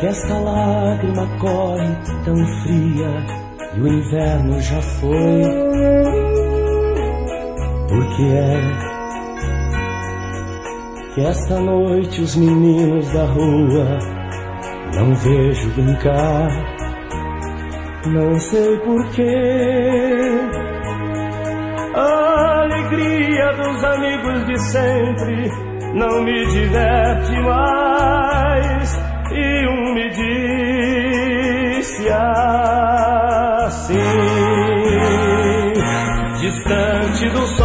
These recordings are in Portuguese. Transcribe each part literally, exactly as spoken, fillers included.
que esta lágrima corre tão fria e o inverno já foi? Por que é que esta noite os meninos da rua não vejo brincar? Não sei porquê. A alegria dos amigos de sempre não me diverte mais. E um me disse assim: distante dos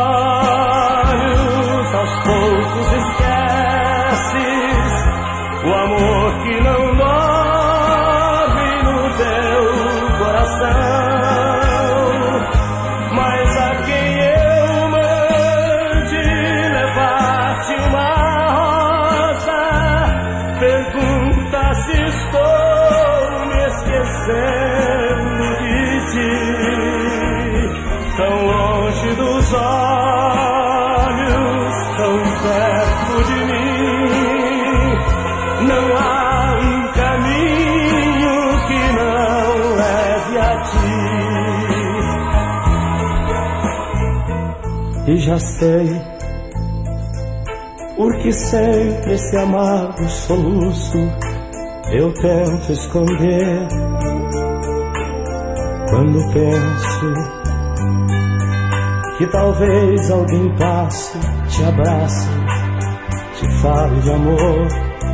olhos, aos poucos esqueces o amor que não dorme no teu coração. Mas a quem eu mande levar-te uma rosa, pergunta se estou me esquecendo de ti. Tão longe dos olhos, tão perto de mim, não há um caminho que não leve a ti. E já sei porque sempre esse amargo soluço eu tento esconder. Quando penso que talvez alguém passe, te abrace, te fale de amor.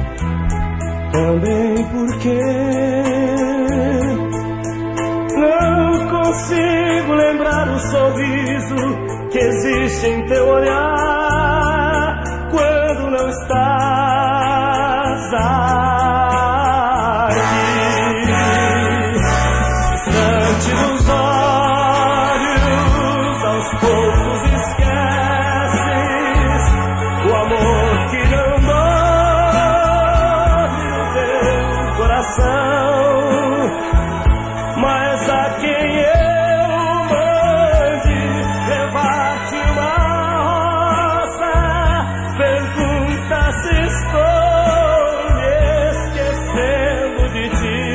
Também porque não consigo lembrar o sorriso que existe em teu olhar quando não estás aqui. Distante dos olhos, aos poucos esqueces o amor que não dorme no teu coração. Mas a quem eu mande levar-te uma rosa, pergunta se estou me esquecendo de ti.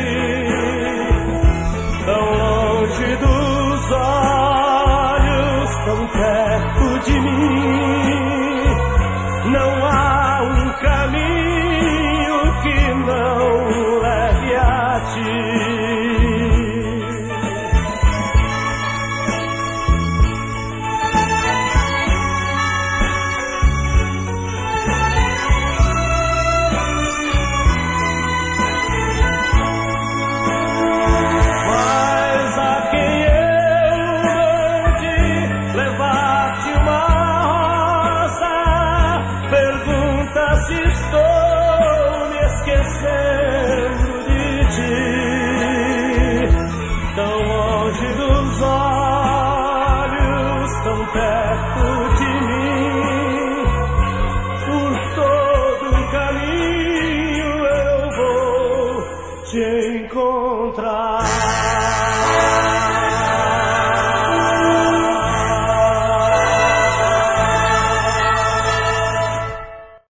Tão longe dos olhos, tão perto de mim, não há um caminho que não leve a ti. Mas a quem eu mande levar-te uma rosa, pergunta se estou me esquecendo de ti. Tão longe dos olhos, tão perto de mim, por todo o caminho eu vou te encontrar.